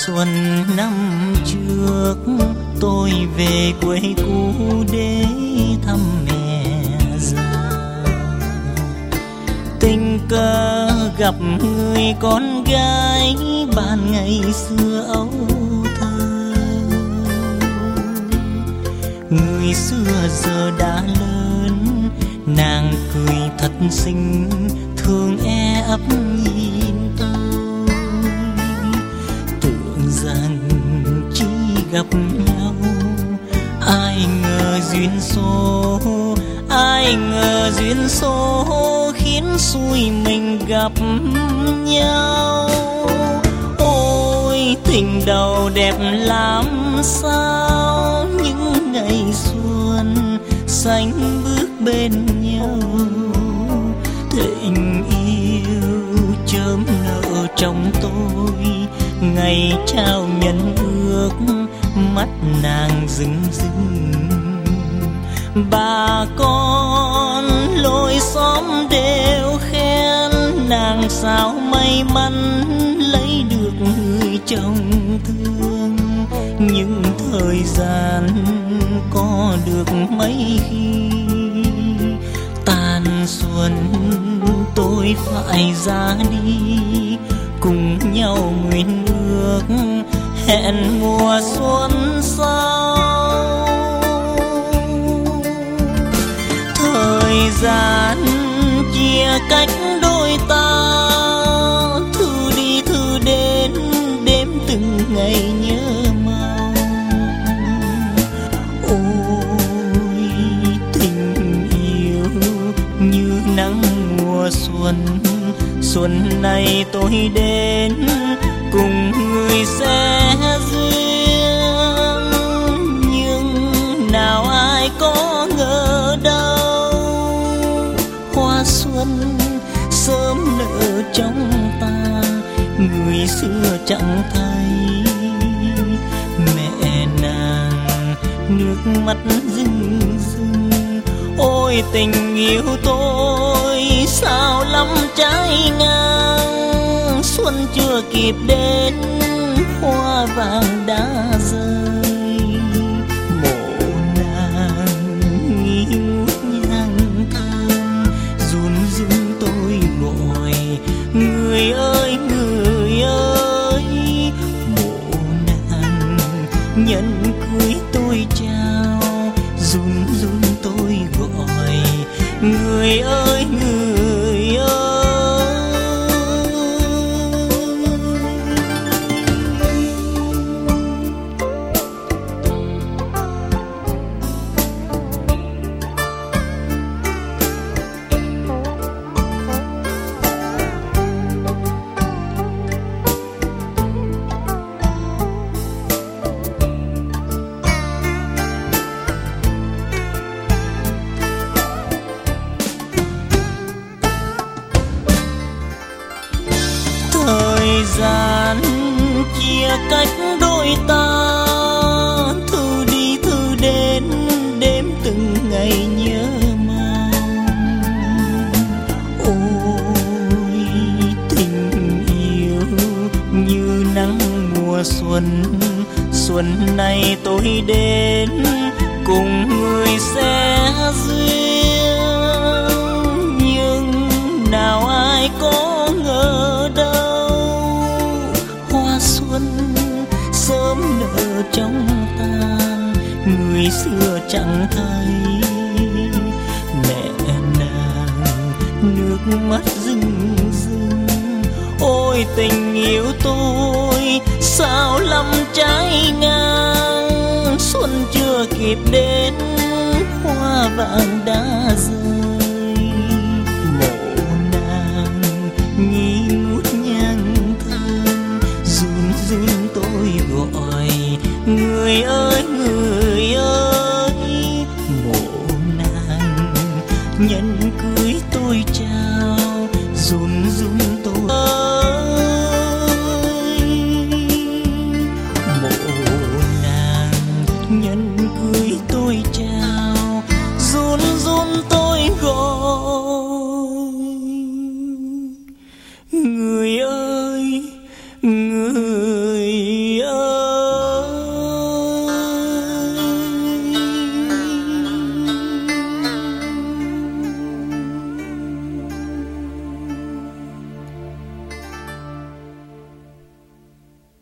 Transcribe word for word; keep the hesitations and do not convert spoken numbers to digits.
Xuân năm trước tôi về quê cũ để thăm mẹ già. Tình cờ gặp người con gái bạn ngày xưa ấu thơ. Người xưa giờ đã lớn, nàng cười thật xinh, thương e ấp nhìn tôi. Tưởng rằng chỉ gặp nhau, ai ngờ duyên số, ai ngờ duyên số khiến xui mình gặp nhau. Ôi tình đầu đẹp lắm sao, những ngày xuân xanh bước bên nhau. Tình yêu chớm nở trong tôi, ngày trao nhân ước mắt nàng rưng rưng. Bà con lối xóm đều khen nàng sao may mắn lấy được người chồng thương. Nhưng thời gian có được mấy khi tan xuân tôi phải ra đi, cùng nhau nguyện ước hẹn mùa xuân sau. Thời gian chia cách đôi ta, thư đi thư đến đếm từng ngày nhớ mong. Ôi tình yêu như nắng mùa xuân, xuân này tôi đến cùng người sẽ duyên. Nhưng nào ai có ngờ đâu, hoa xuân sớm nở trong ta, người xưa chẳng thấy. Mẹ nàng nước mắt rưng rưng, ôi tình yêu tôi sao lắm trái ngang. Xuân chưa kịp đến, hoa vàng đã rơi. Mộ nàng nghi ngút nhang thơm, run run tôi gọi người ơi người ơi. Mộ nàng nhân cưới tôi trao, run run tôi gọi người ơi người ơi. Thời gian chia cách đôi ta, thư đi thư đến đếm từng ngày nhớ mong. Ôi tình yêu như nắng mùa xuân, xuân này tôi đến cùng người sẽ duyên. Nhưng nào ai có ngờ đâu, hoa xuân sớm nở trong ta, người xưa chẳng thấy. Mẹ nàng nước mắt rưng rưng, ôi tình yêu tôi sao lắm trái ngang. Xuân chưa kịp đến, hoa vàng đã rơi. Mộ nàng nghi ngút nhang thơm, run run tôi gọi người ơi người ơi. Mộ nàng nhân cưới tôi trao, run run